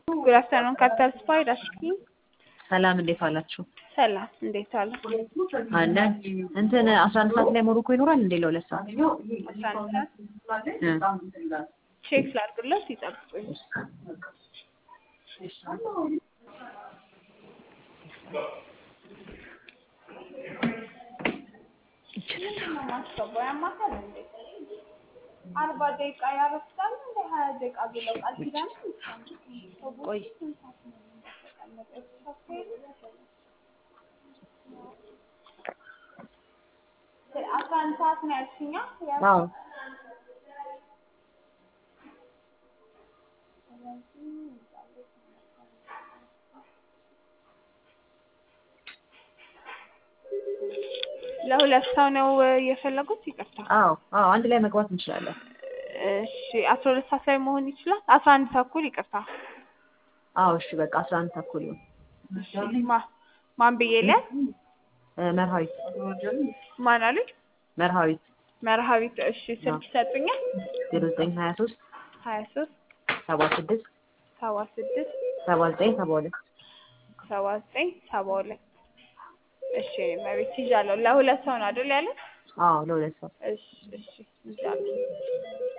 Good afternoon, Capital Spider speaking. ሰላም እንዴት ዋላችሁ? ሰላም እንዴት አለ? አለ እንትን 11 ሰዓት ላይ ሞሮኮ ይኖራል እንዴ? ለሁለት ሰዓት 11 ሰዓት ቼክ ላድርግለት ይጠብቁኝ። አርባ ደቂቃ ያረፍታል እንደ 20 ደቂቃ ብለው ቃል ኪዳን ቆይ 11 ሰዓት ነው ያልሽኛ? አዎ ለሁለት ሰው ነው የፈለጉት? ይቅርታ። አዎ አንድ ላይ መግባት እንችላለን። እሺ 12 ሰዓት ላይ መሆን ይችላል? 11 ተኩል ይቅርታ። አዎ እሺ በቃ 11 ተኩል ነው። እሺ ማን ብዬለ? መርሃዊት ማን አለ? መርሃዊት እሺ ስልክ ሰጡኛል? 0923 23 76 76 79 72 እሺ ማለት ይዣለሁ። ለሁለት ሰው ነው አይደል ያለ? አዎ ለሁለት ሰው። እሺ ይዣለሁ።